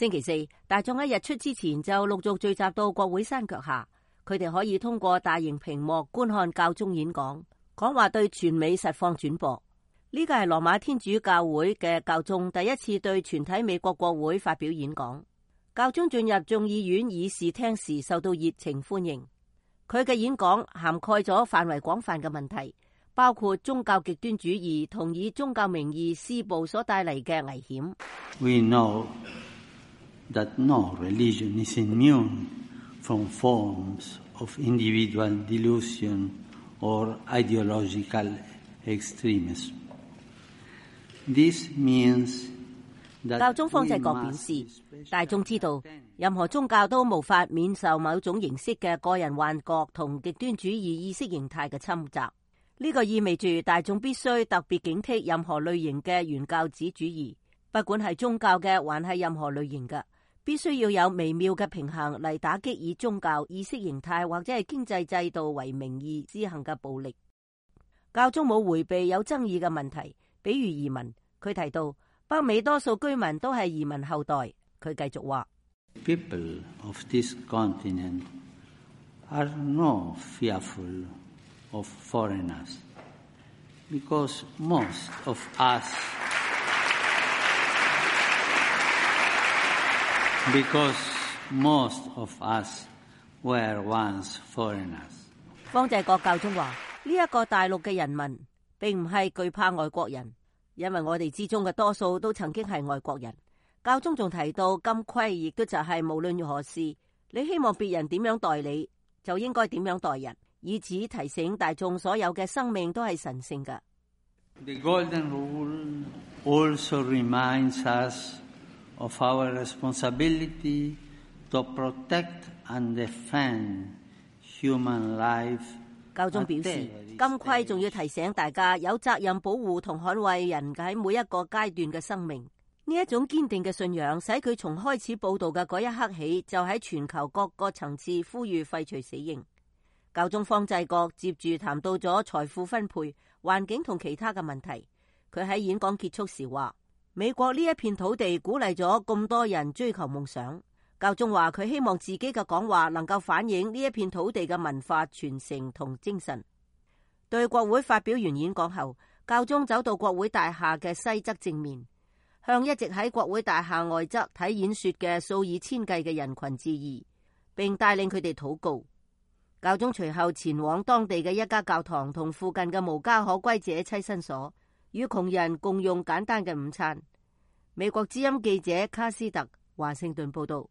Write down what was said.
星期四，大眾喺日出之前就陸續聚集到國會山腳下，佢哋可以通過大型屏幕觀看教宗演講，講話對全美實況轉播。呢個係羅馬天主教會嘅教宗第一次對全體美國國會發表演講。教宗進入眾議院議事廳時受到熱情歡迎。佢嘅演講涵蓋咗範圍廣泛嘅問題，包括宗教極端主義同以宗教名義施暴所帶嚟嘅危險。 We know that no religion is immune from forms of individual delusion or ideological extremism. This means that 教宗方濟各表示，大眾知道任何宗教都無法免受某種形式嘅個人幻覺同極端主義意識形態嘅侵襲。呢個意味住大眾必須特別警惕任何類型嘅原教旨主義，不管係宗教嘅還係任何類型嘅，必須要有微妙嘅平衡嚟打擊以宗教、意識形態或者係經濟制度為名義施行嘅暴力。教宗冇迴避有爭議嘅問題，比如移民。佢提到北美多數居民都係移民後代。佢繼續話 People of this continent are not fearful of foreigners because most of us were once foreigners。 方濟各教宗話呢一個大陸嘅人民並唔係懼怕外國人，因為我哋之中嘅多數都曾經係外國人。教宗仲提到金規，亦都就係無論如何事，你希望別人點樣待你，就應該點樣待人，以此提醒大眾所有嘅生命都係神聖嘅。 The Golden Rule also reminds us of our responsibility to protect and defend human life。 教宗表示，金規仲要提醒大家有責任保護同捍衛人喺每一個階段嘅生命。呢一種堅定嘅信仰，使佢從開始報道嘅嗰一刻起，就喺全球各個層次呼籲廢除死刑。教宗方濟各接住談到咗財富分配、環境同其他嘅問題。佢喺演講結束時話：美國呢一片土地鼓勵咗咁多人追求夢想。教宗話佢希望自己嘅講話能夠反映呢一片土地嘅文化傳承同精神。對國會發表完演講後，教宗走到國會大廈嘅西側正面，向一直喺國會大廈外側睇演說嘅數以千計嘅人群致意，並帶領佢哋禱告。教宗隨後前往當地嘅一家教堂同附近嘅無家可歸者棲身所，與窮人共用簡單嘅午餐。美國之音記者卡斯特華盛頓報道。